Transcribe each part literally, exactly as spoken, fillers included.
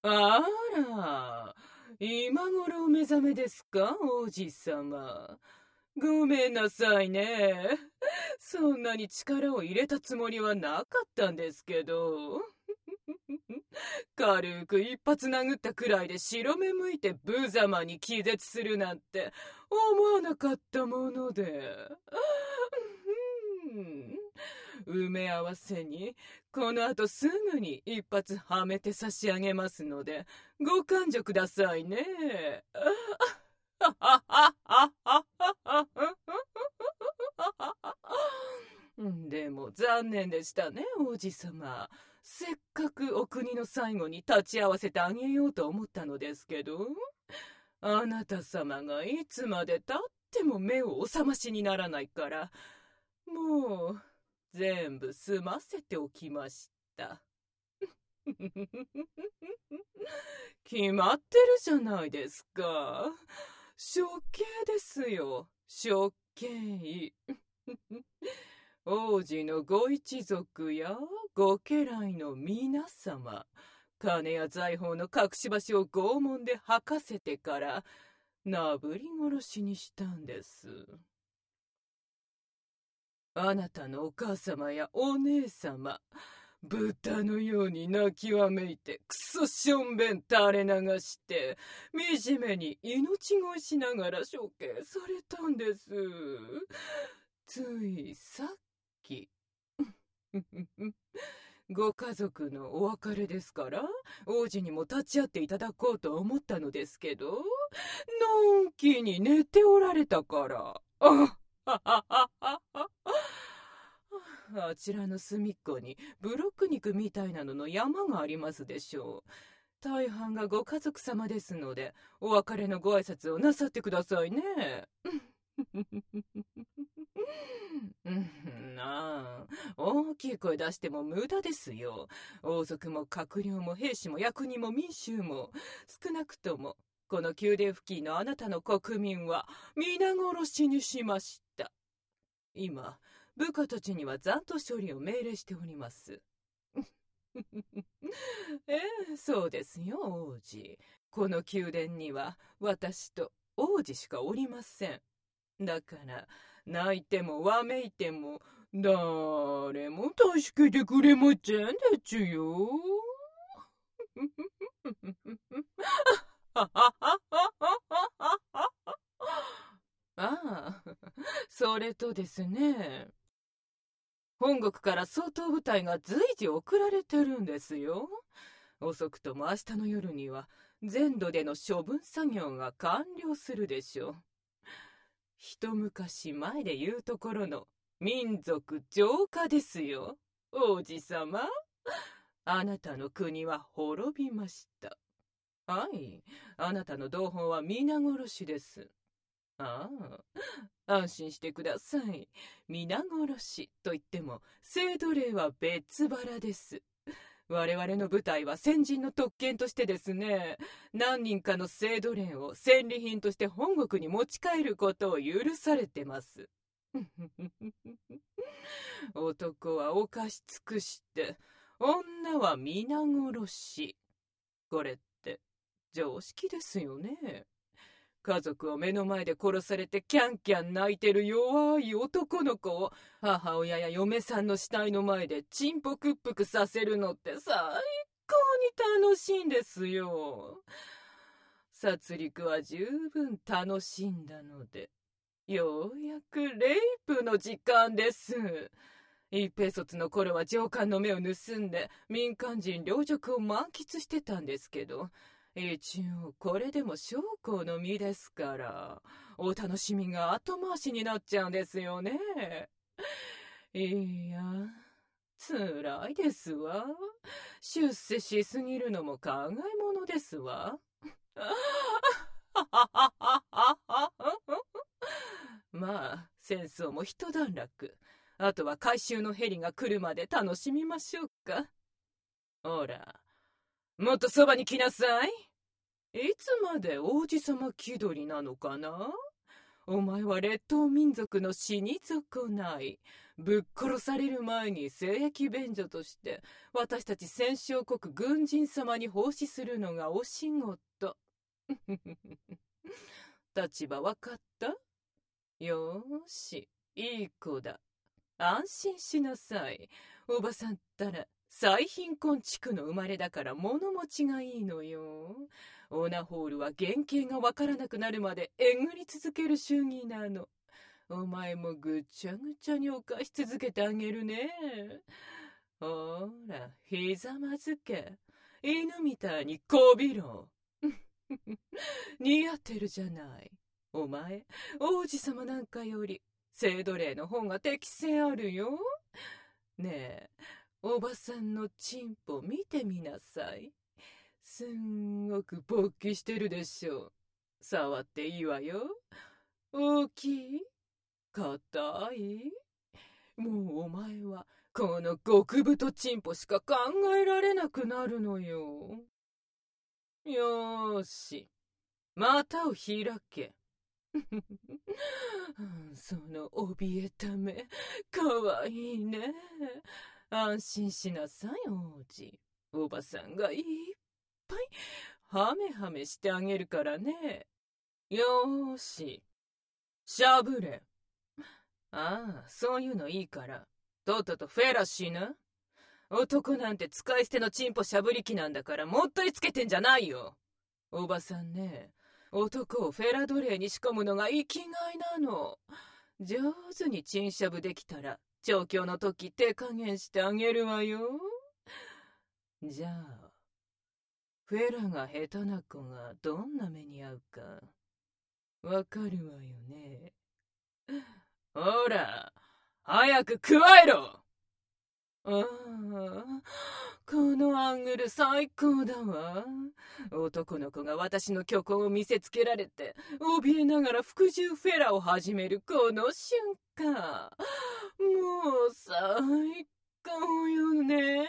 あら、今頃お目覚めですか、王子様。ごめんなさいね。そんなに力を入れたつもりはなかったんですけど。軽く一発殴ったくらいで白目向いて無様に気絶するなんて思わなかったもので。埋め合わせに、この後すぐに一発はめて差し上げますので、ご勘定くださいね。でも残念でしたね、王子様。せっかくお国の最後に立ち会わせてあげようと思ったのですけど、あなた様がいつまでたっても目をお覚ましにならないから、もう全部済ませておきました。決まってるじゃないですか。処刑ですよ、処刑。王子のご一族やご家来の皆様、金や財宝の隠し場所を拷問で吐かせてから、なぶり殺しにしたんです。あなたのお母様やお姉様、豚のように泣きわめいて、クソしょんべん垂れ流して、惨めに命乞いしながら処刑されたんです。ついさっき。ご家族のお別れですから、王子にも立ち会っていただこうと思ったのですけど、のんきに寝ておられたから。ああちらの隅っこにブロック肉みたいなのの山がありますでしょう。大半がご家族様ですので、お別れのご挨拶をなさってくださいね。なあ、大きい声出しても無駄ですよ。王族も閣僚も兵士も役人も民衆も、少なくとも、この宮殿付近のあなたの国民は皆殺しにしました。今、部下たちには残党処理を命令しております。ええ、そうですよ、王子。この宮殿には私と王子しかおりません。だから、泣いてもわめいても、誰も助けてくれませんでちゅよ。ああ、それとですね。本国から相当部隊が随時送られてるんですよ。遅くとも明日の夜には全土での処分作業が完了するでしょう。一昔前で言うところの民族浄化ですよ。王子様、あなたの国は滅びました。はい、あなたの同胞は皆殺しです。ああ、安心してください。皆殺しと言っても、制度令は別腹です。我々の部隊は先人の特権としてですね、何人かの制度令を戦利品として本国に持ち帰ることを許されてます。男は犯し尽くして、女は皆殺し。これって常識ですよね。家族を目の前で殺されてキャンキャン泣いてる弱い男の子を母親や嫁さんの死体の前でチンポクップクさせるのって最高に楽しいんですよ。殺戮は十分楽しんだので、ようやくレイプの時間です。一平卒の頃は上官の目を盗んで民間人領辱を満喫してたんですけど、一応これでも将校の身ですから、お楽しみが後回しになっちゃうんですよね。いや、辛いですわ。出世しすぎるのも考えものですわ。まあ、戦争も一段落。あとは回収のヘリが来るまで楽しみましょうか。ほら、もっとそばに来なさい。いつまで王子様気取りなのかな。お前は列島民族の死に損ない。 ぶっ殺される前に聖役便所として私たち戦勝国軍人様に奉仕するのがお仕事。立場わかった？よーし、いい子だ。安心しなさい。おばさんったら最貧困地区の生まれだから物持ちがいいのよ。オナホールは原型がわからなくなるまでえぐり続ける主義なの。お前もぐちゃぐちゃに犯し続けてあげるね。ほら、ひざまずけ。犬みたいにこびろ。似合ってるじゃない。お前、王子様なんかより、聖奴隷の方が適性あるよ。ねえ、おばさんのチンポ見てみなさい。すんごく勃起してるでしょ。触っていいわよ。大きい？硬い？もうお前はこの極太チンポしか考えられなくなるのよ。よーし、股を開け。その怯えた目、かわいいね。安心しなさい、王子。おばさんがいっぱいハメハメしてあげるからね。よーし、しゃぶれ。ああ、そういうのいいから、とっととフェラしな。男なんて使い捨てのチンポしゃぶり機なんだからもったいつけてんじゃないよ。おばさんね、男をフェラ奴隷に仕込むのが生きがいなの。上手にチンしゃぶできたら、調教の時手加減してあげるわよ。じゃあ、フェラが下手な子がどんな目に遭うか、わかるわよね。ほら、早く加えろ。ああ、このアングル最高だわ。男の子が私の虚構を見せつけられて、怯えながら服従フェラを始めるこの瞬間。もう最高よね。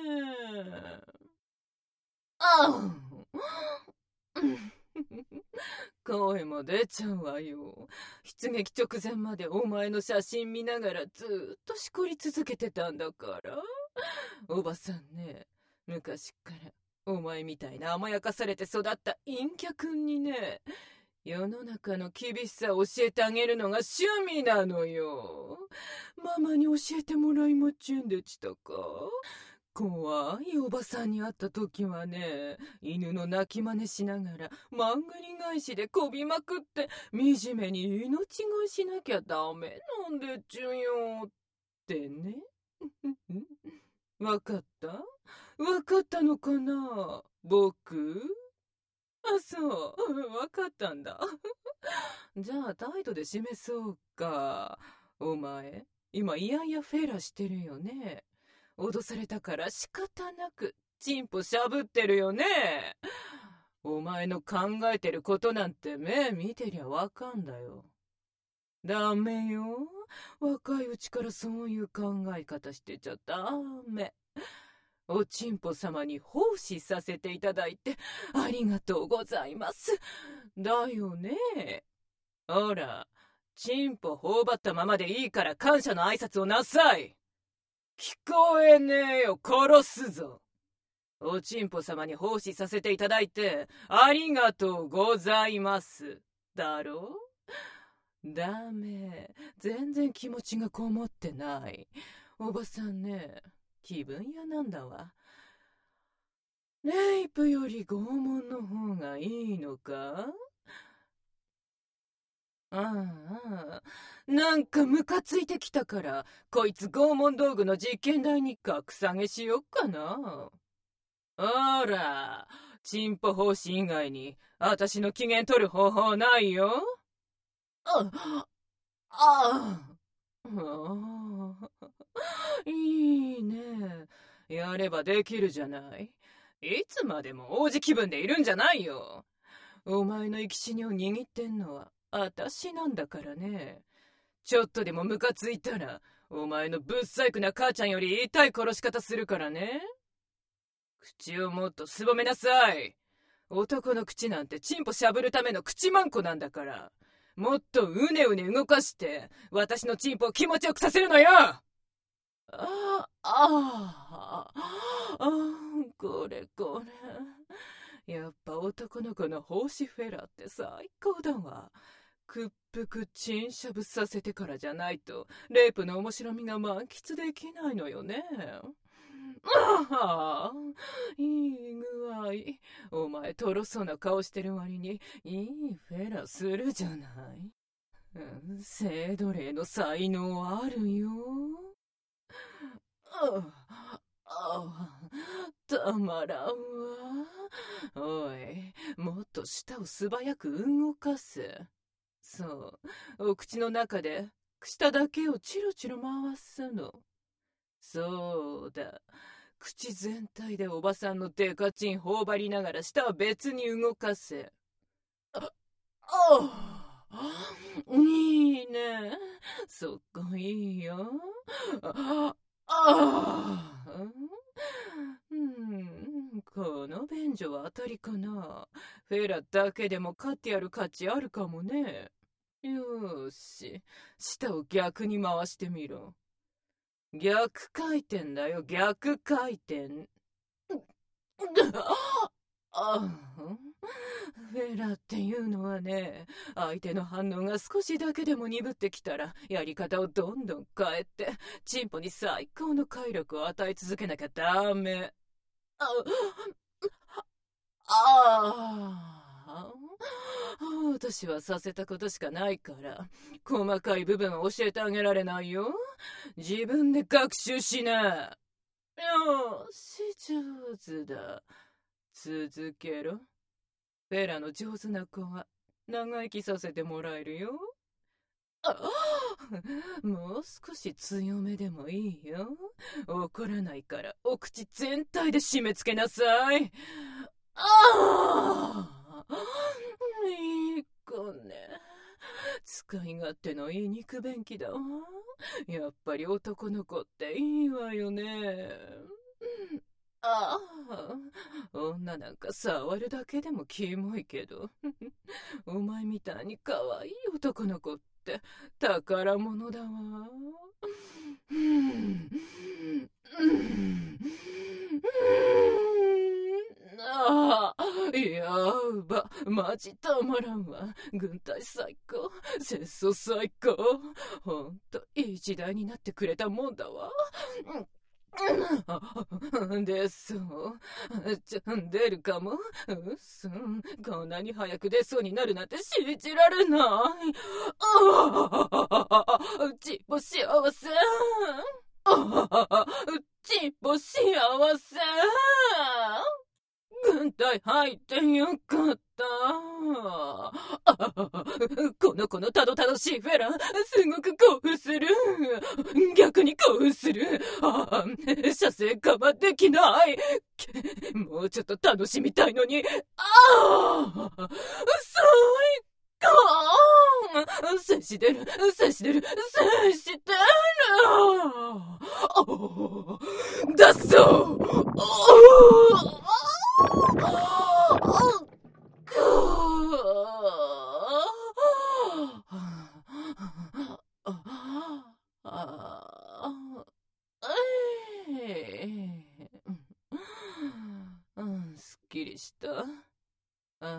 ああ声も出ちゃうわよ。出撃直前までお前の写真見ながらずっとしこり続けてたんだから。おばさんね、昔からお前みたいな甘やかされて育った陰キャ君にね、世の中の厳しさを教えてあげるのが趣味なのよ。ママに教えてもらいまちゅんでしたか？怖いおばさんに会った時はね、犬の鳴き真似しながらまんぐり返しでこびまくって惨めに命乞いしなきゃダメなんでちゅよってね。わかった？わかったのかな僕？あ、そう、わかったんだ。じゃあ態度で示そうか。お前、今いやいやフェラしてるよね。脅されたから仕方なくチンポしゃぶってるよね。お前の考えてることなんて目見てりゃわかんだよ。ダメよ。若いうちからそういう考え方してちゃダメ。おちんぽ様に奉仕させていただいてありがとうございます。だよね。ほら、チンポ頬張ったままでいいから感謝の挨拶をなさい。聞こえねえよ、殺すぞ。おちんぽ様に奉仕させていただいてありがとうございますだろ。ダメ、全然気持ちがこもってない。おばさんね、気分屋なんだわ。レイプより拷問の方がいいのか？ああ、なんかムカついてきたから、こいつ拷問道具の実験台に格下げしよっかな。ほら、チンポ奉仕以外に、私の機嫌取る方法ないよ。あ、ああ、いいね。やればできるじゃない。いつまでも王子気分でいるんじゃないよ。お前の生き死にを握ってんのは、私なんだからね。ちょっとでもムカついたら、お前のぶっ細工な母ちゃんより痛い殺し方するからね。口をもっとすぼめなさい。男の口なんてチンポしゃぶるための口マンコなんだから。 もっとうねうね動かして、私のチンポを気持ちよくさせるのよ。ああ、ああ、これこれ。やっぱ男の子の奉仕フェラって最高だわ。屈服チンしゃぶさせてからじゃないと、レイプの面白みが満喫できないのよね。ああ、いい具合。お前、とろそうな顔してる割に、いいフェラするじゃない。うん、性奴隷の才能あるよ。ああ、たまらんわ。おい、もっと舌を素早く動かせ。そう、お口の中で舌だけをチロチロ回すの。そうだ。口全体でおばさんのデカチン頬張りながら舌は別に動かせ。あ、ああ、いいね。そこいいよ。ああ、うん、この便所は当たりかな。フェラだけでも飼ってやる価値あるかもね。よーし、舌を逆に回してみろ。逆回転だよ、逆回転。あフェラっていうのはね、相手の反応が少しだけでも鈍ってきたら、やり方をどんどん変えて、チンポに最高の快楽を与え続けなきゃダメ。あああ、私はさせたことしかないから、細かい部分を教えてあげられないよ。自分で学習しな。よし、上手だ。続けろ。フェラの上手な子は長生きさせてもらえるよ。あもう少し強めでもいいよ。怒らないからお口全体で締め付けなさい。ああいい子ね。使い勝手のいい肉便器だわ。やっぱり男の子っていいわよね。ああ、女なんか触るだけでもキモいけど、お前みたいに可愛い男の子って宝物だわ。ああ、やば、マジたまらんわ。軍隊最高、戦争最高。ほんと、いい時代になってくれたもんだわ。出そう。ちょ、出るかも。うっそ。こんなに早く出そうになるなんて信じられない。ああ、ちっぽ幸せ。ああ、ちっぽ幸せ。軍隊入ってよかった。あこの子のたどたどしいフェラ、すごく興奮する。逆に興奮する。あ射精我慢できない。もうちょっと楽しみたいのに。ああ最高接してる、接してる、接してる。だそううん、すっきりした。うん、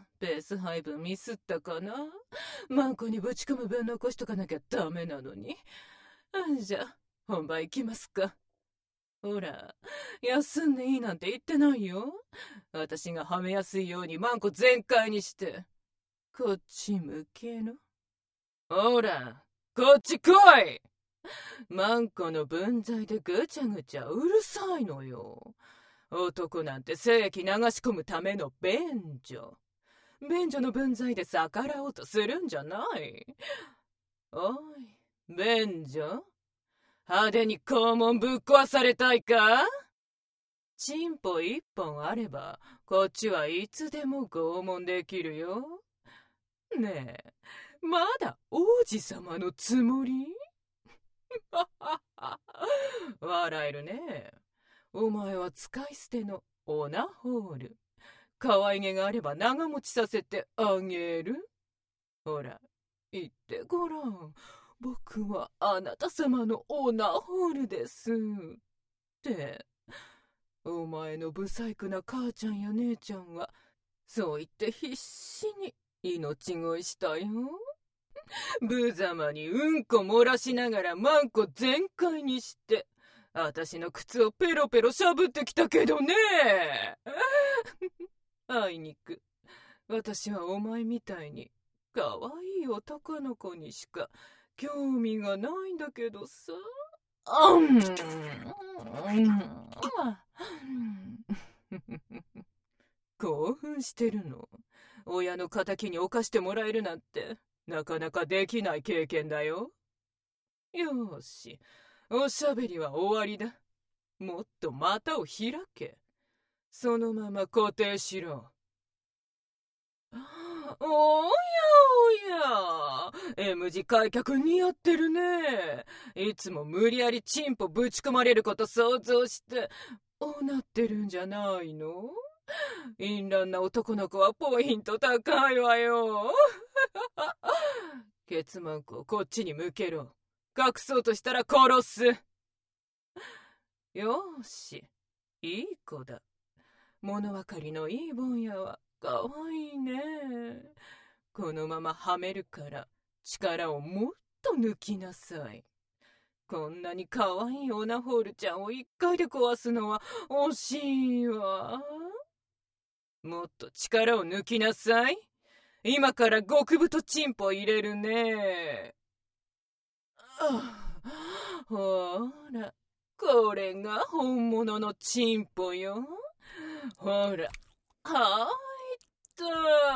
ペース配分ミスったかな。マンコにぶち込む分残しとかなきゃダメなのに。じゃあ、本番行きますか。ほら、休んでいいなんて言ってないよ。私がはめやすいようにマンコ全開にして。こっち向けの。ほら、こっち来い。マンコの分際でぐちゃぐちゃうるさいのよ。男なんて精液流し込むための便所。便所の分際で逆らおうとするんじゃない。おい、便所派手に肛門ぶっ壊されたいか。チンポ一本あれば、こっちはいつでも拷問できるよ。ねえ、まだ王子様のつもり笑えるね。お前は使い捨てのオナホール。可愛げがあれば長持ちさせてあげる。ほら、 言ってごらん。僕はあなた様のオナホールです。って。お前の不細工な母ちゃんや姉ちゃんは、そう言って必死に命乞いしたよ。無様にうんこ漏らしながらマンコ全開にして、私の靴をペロペロしゃぶってきたけどね。あいにく、私はお前みたいに可愛い男の子にしか興味がないんだけどさ。うん。興奮してるの。親の仇に犯してもらえるなんてなかなかできない経験だよ。よーし、おしゃべりは終わりだ。もっと股を開け。そのまま固定しろ。おやおや、M 字開脚似合ってるね。いつも無理やりチンポぶち込まれること想像して、おなってるんじゃないの？淫乱な男の子はポイント高いわよ。ケツマンコをこっちに向けろ。隠そうとしたら殺す。よーし、いい子だ。物分かりのいいぼんやはかわいいね。このままはめるから力をもっと抜きなさい。こんなにかわいいオナホールちゃんを一回で壊すのは惜しいわ。もっと力を抜きなさい。今から極太チンポ入れるね。ほら、これが本物のチンポよ。ほら、はいった。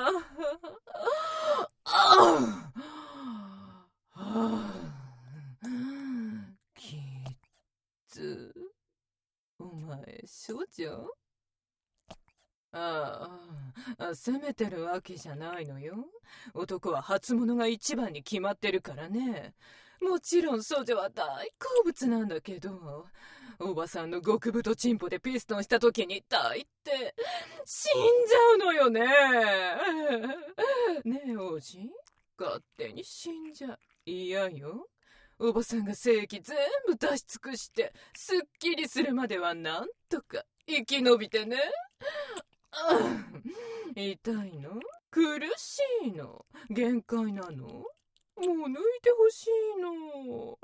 きっつ。お前、処女？ああ、責めてるわけじゃないのよ。男は初物が一番に決まってるからね。もちろん処女は大好物なんだけど、おばさんの極太チンポでピストンした時に大抵死んじゃうのよね。ねえ王子、勝手に死んじゃ嫌よ。おばさんが精液全部出し尽くしてすっきりするまではなんとか生き延びてね。痛いの？苦しいの？限界なの？もう抜いてほしいの。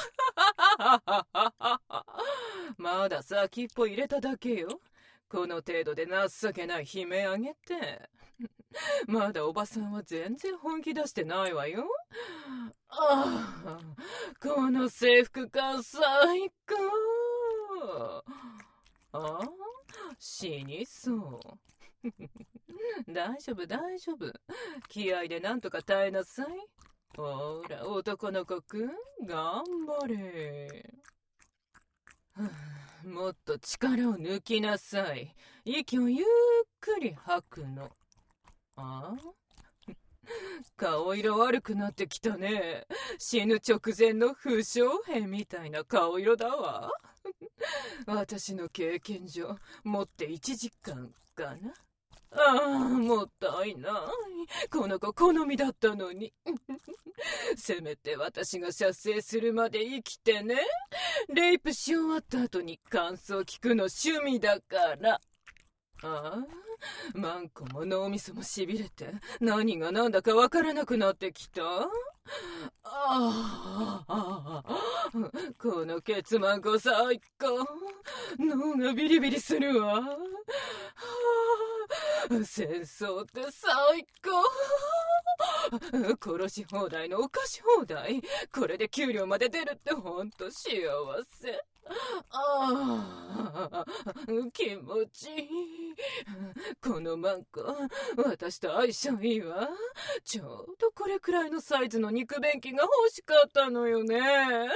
まだ先っぽ入れただけよ。この程度で情けない悲鳴あげて。まだおばさんは全然本気出してないわよ。ああ、この制服感最高。ああ、死にそう。大丈夫大丈夫。気合でなんとか耐えなさい。ほら、男の子くん、頑張れ。もっと力を抜きなさい。息をゆっくり吐くの。ああ、顔色悪くなってきたね。死ぬ直前の負傷兵みたいな顔色だわ。私の経験上、もっていちじかんかな。ああ、もったいない。この子好みだったのに。せめて私が射精するまで生きてね。レイプし終わった後に感想聞くの趣味だから。ああ、マンコも脳みそもしびれて何が何だかわからなくなってきた。ああ、このケツマンコ最高。脳がビリビリするわ。戦争って最高。殺し放題の犯し放題。これで給料まで出るってほんと幸せ。ああ、気持ちいい。このマンコ、私と相性いいわ。ちょうどこれくらいのサイズの肉便器が欲しかったのよね。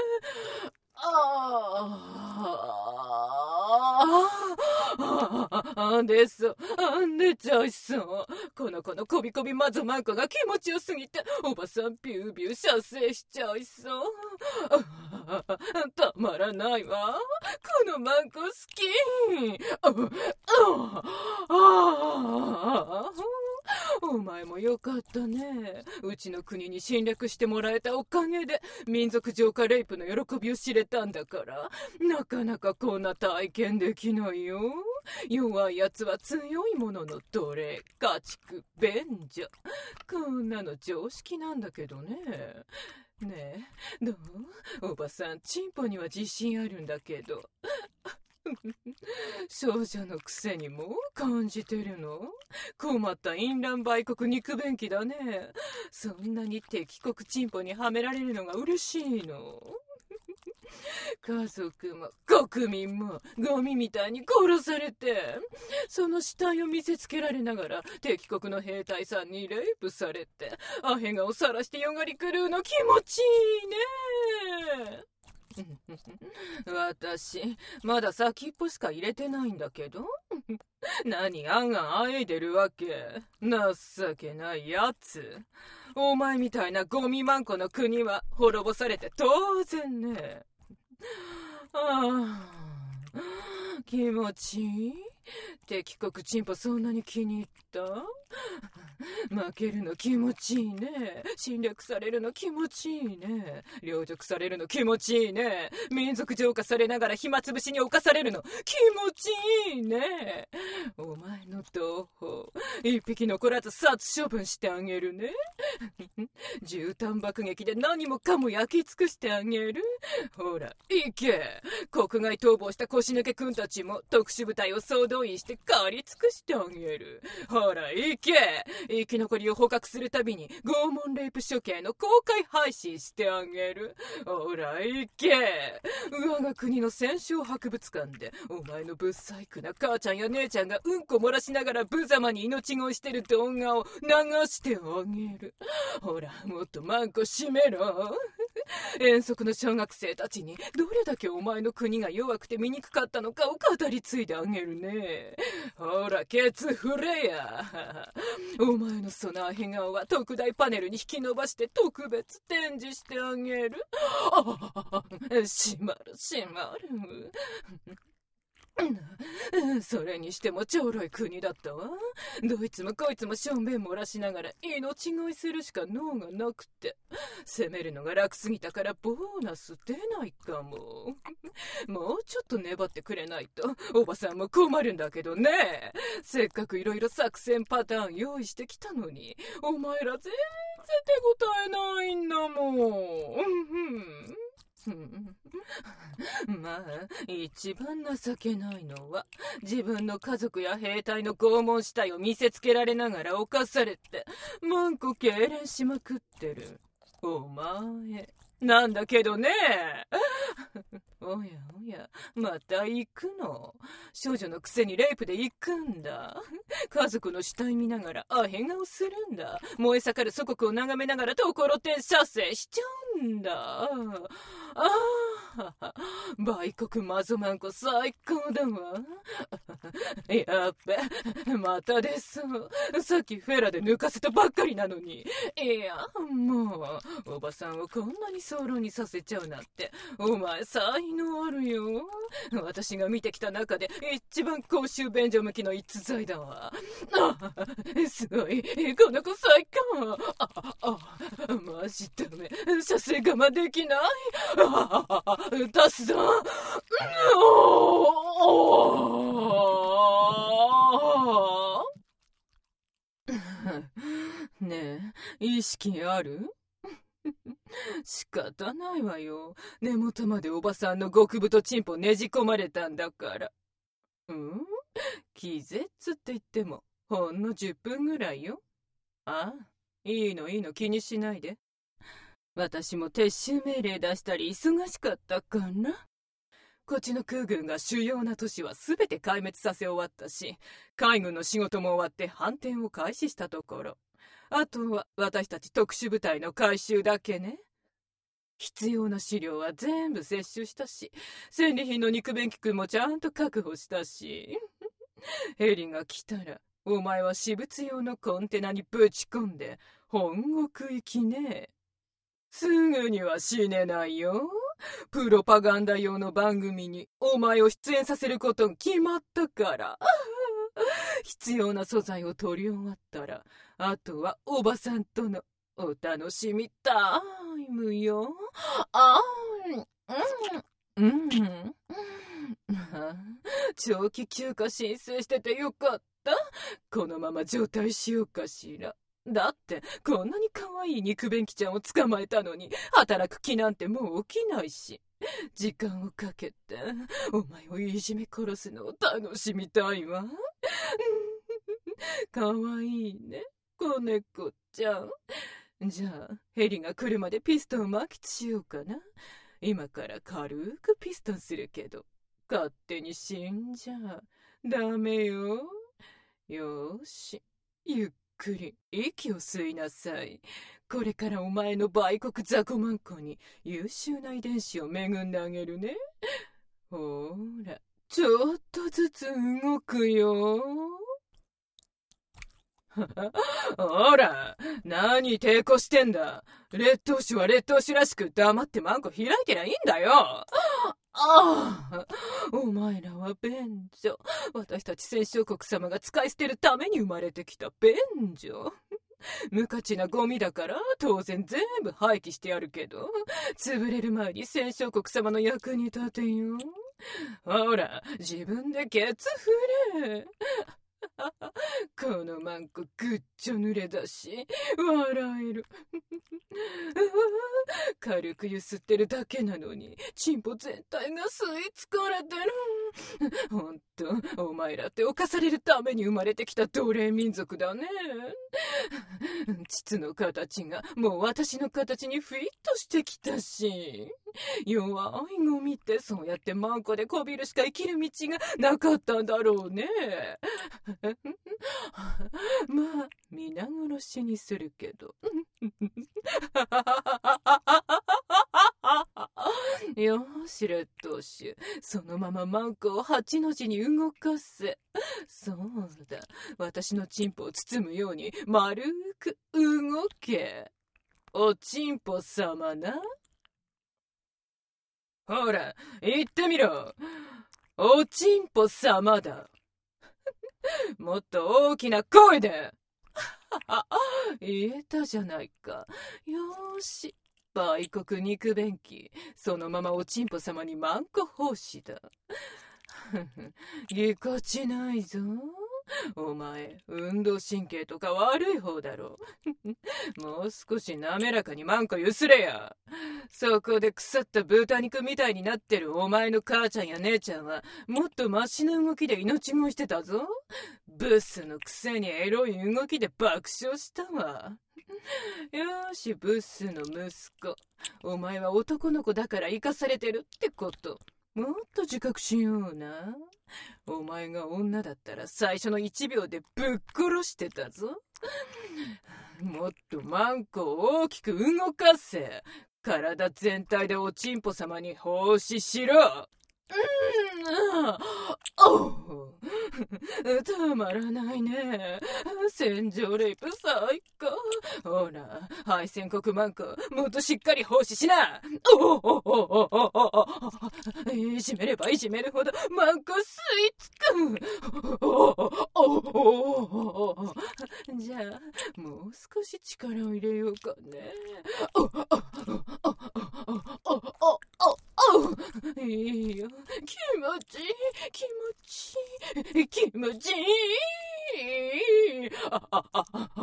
ああ、出そう。出ちゃいそう。この子のこびこびマゾマンコが気持ちよすぎて、おばさんビュービュー射精しちゃいそう。たまらないわ。このマンコ好き。ああ、 お前もよかったね。うちの国に侵略してもらえたおかげで民族浄化レイプの喜びを知れたんだから、なかなかこんな体験できないよ。弱いやつは強いものの奴隷、家畜、便所。こんなの常識なんだけどね。ねえ、どう？おばさん、チンポには自信あるんだけど。少女のくせにも感じてるの？困った淫乱売国肉便器だね。そんなに敵国チンポにはめられるのが嬉しいの？家族も国民もゴミみたいに殺されて、その死体を見せつけられながら敵国の兵隊さんにレイプされて、アヘガを晒してよがり狂うの気持ちいいね。私まだ先っぽしか入れてないんだけど。何あんあんあえいでるわけ？情けないやつ。お前みたいなゴミマンコの国は滅ぼされて当然ね。ああ、気持ちいい？敵国チンポそんなに気に入った？負けるの気持ちいいね。侵略されるの気持ちいいね。領辱されるの気持ちいいね。民族浄化されながら暇つぶしに侵されるの気持ちいいね。お前の同胞、一匹残らず殺処分してあげるね。絨毯爆撃で何もかも焼き尽くしてあげる。ほら、行け。国外逃亡した腰抜けくんたちも特殊部隊を総動員して狩り尽くしてあげる。ほら、行け。生き残りを捕獲するたびに拷問レイプ処刑の公開配信してあげる。ほら行け。我が国の戦勝博物館でお前のぶっ細工な母ちゃんや姉ちゃんがうんこ漏らしながら無様に命乞いしてる動画を流してあげる。ほらもっとマンコ閉めろ。遠足の小学生たちにどれだけお前の国が弱くて醜かったのかを語り継いであげるね。ほらケツ振れや。お前のそのアヘ顔は特大パネルに引き伸ばして特別展示してあげる。ああ、閉まる閉まる。それにしてもちょろい国だったわ。どいつもこいつもしょんべん漏らしながら命乞いするしか脳がなくて、攻めるのが楽すぎたからボーナス出ないかも。もうちょっと粘ってくれないとおばさんも困るんだけどね。せっかくいろいろ作戦パターン用意してきたのにお前ら全然手応えないんだもん。うんまあ一番情けないのは自分の家族や兵隊の拷問死体を見せつけられながら犯されてマンコ痙攣しまくってるお前なんだけどね。おやおや、また行くの？少女のくせにレイプで行くんだ。家族の死体見ながらアヘ顔するんだ。燃え盛る祖国を眺めながらところてん射精しちゃうんだ。ああ、売国マゾマンコ最高だわ。やっべ、またです。さっきフェラで抜かせたばっかりなのに。いや、もう、おばさんをこんなに早漏にさせちゃうなんて、お前才能あるよ。私が見てきた中で一番公衆便所向きの逸材だわ。あ、すごい、この子最高。あ、あ、マジダメ。射精我慢できない。あ、出すぞ。ねえ、意識ある？仕方ないわよ。根元までおばさんの極太チンポねじ込まれたんだから。うん？気絶って言ってもほんのじゅっぷんぐらいよ。ああ、いいのいいの気にしないで。私も撤収命令出したり忙しかったかな。こっちの空軍が主要な都市は全て壊滅させ終わったし、海軍の仕事も終わって反転を開始したところ、あとは私たち特殊部隊の回収だけね。必要な資料は全部摂取したし、戦利品の肉便器くんもちゃんと確保したし。ヘリが来たらお前は私物用のコンテナにぶち込んで本国行きね。すぐには死ねないよ。プロパガンダ用の番組にお前を出演させること決まったから。 必要な素材を取り終わったら、あとはおばさんとのお楽しみタイムよ。あーん、うん、うん。長期休暇申請しててよかった。このまま状態しようかしら。だってこんなに可愛い肉便器ちゃんを捕まえたのに働く気なんてもう起きないし、時間をかけてお前をいじめ殺すのを楽しみたいわ。可愛いね、子猫ちゃん。じゃあヘリが来るまでピストン満喫しようかな。今から軽くピストンするけど勝手に死んじゃダメよ。よーし、ゆっくり息を吸いなさい。これからお前の売国雑魚マンコに優秀な遺伝子を恵んであげるね。ほーら、ちょっとずつ動くよ。ほら、何抵抗してんだ。劣等種は劣等種らしく黙ってマンコ開いてりゃいいんだよ。ああ、お前らは便所。私たち戦勝国様が使い捨てるために生まれてきた便所。無価値なゴミだから当然全部廃棄してやるけど、潰れる前に戦勝国様の役に立てよ。ほら、自分でケツ振れ。このマンコぐっちょ濡れだし笑える。軽くゆすってるだけなのにチンポ全体が吸い付かれてる。ほんとお前らって犯されるために生まれてきた奴隷民族だね。膣の形がもう私の形にフィットしてきたし、弱いゴミってそうやってマンコでこびるしか生きる道がなかったんだろうね。まあ皆殺しにするけど。よし、劣等種、そのままマンコを八の字に動かせ。そうだ、私のチンポを包むように丸く動け。おチンポ様な。ほら、言ってみろ。おチンポ様だ。もっと大きな声で。言えたじゃないか。よーし、売国肉便器、そのままおちんぽ様にマンコ奉仕だ。ぎこちないぞ。お前、運動神経とか悪い方だろう。もう少し滑らかにマンコゆすれや。そこで腐った豚肉みたいになってるお前の母ちゃんや姉ちゃんはもっとマシな動きで命乞いしてたぞ。ブスのくせにエロい動きで爆笑したわ。よし、ブスの息子、お前は男の子だから生かされてるってこともっと自覚しような。お前が女だったら最初のいちびょうでぶっ殺してたぞ。もっとマンコを大きく動かせ。体全体でおちんぽ様に奉仕しろ。うん、おうたまらないね。戦場レイプ最高。ほら、敗戦国マンコ、もっとしっかり奉仕しな。おおおおおお、いじめればいじめるほどマンコ吸い付く。おおおお、じゃあもう少し力を入れようかね。おおおおおおお、いいよ、気持ちいい、気持ちいい、気持ちいい。あああ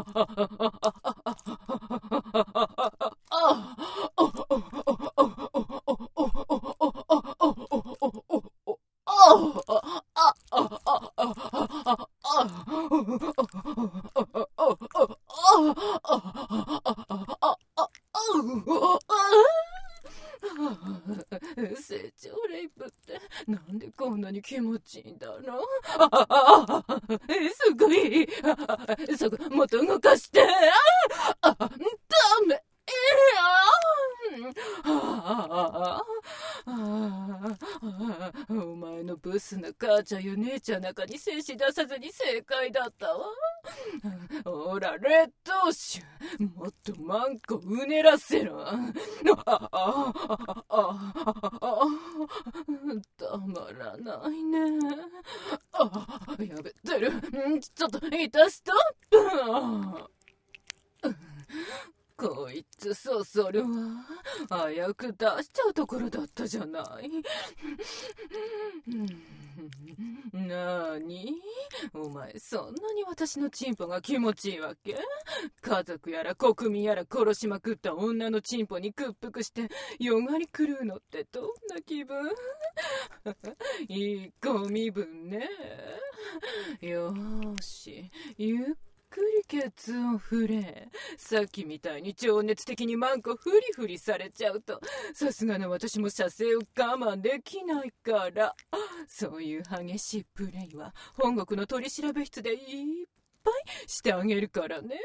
成長レイプってなんでこんなに気持ちいいんだろう。ああああ、すごい。そこもっと動かして。ああ、ダメ。ああ、お前のブスな母ちゃんや姉ちゃん中に精子出さずに正解だったわ。ほら、劣等種、もっとマンコうねらせろ。ああああ、たまらないね。あ、 やべてる。ちょっと、いた、ストップ。こいつ、そそるわ。危うく出しちゃうところだったじゃない。なーに？お前、そんなに私のチンポが気持ちいいわけ？家族やら国民やら殺しまくった女のチンポに屈服してよがり狂うのってどんな気分？いい子身分ね。よーし、ゆっくりケツを振れ。さっきみたいに情熱的にマンコフリフリされちゃうと、さすがの私も射精を我慢できないから。そういう激しいプレイは本国の取り調べ室でいっぱいしてあげるからね。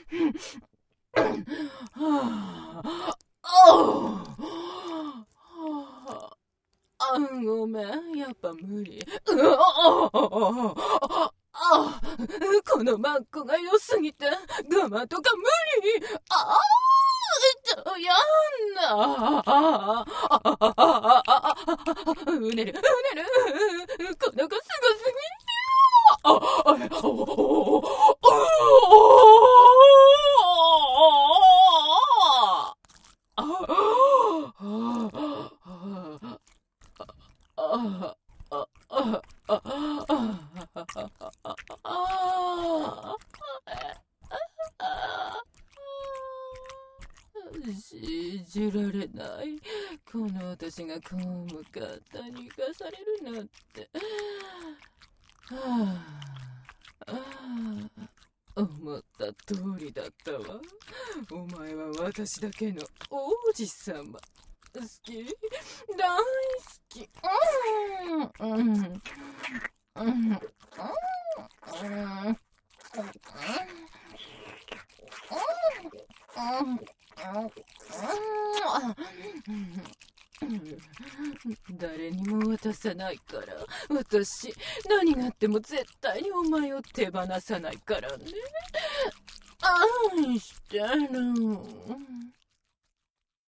はあ、ああ、ごめん、やっぱ無理。うわああ、このマンコが良すぎて我慢とか無理。ああ、ちょ、やんな。ああ、うねる、うねる、この子すごすぎるよ。ああ、信じられない。この私がこう向かったに生かされるなんて。はあ、はあ、思った通りだったわ。お前は私だけの王子様。好き、大好き。うん、うん、うん、うん、うん、うん。誰にも渡さないから。私、何があっても絶対にお前を手放さないからね。愛してる。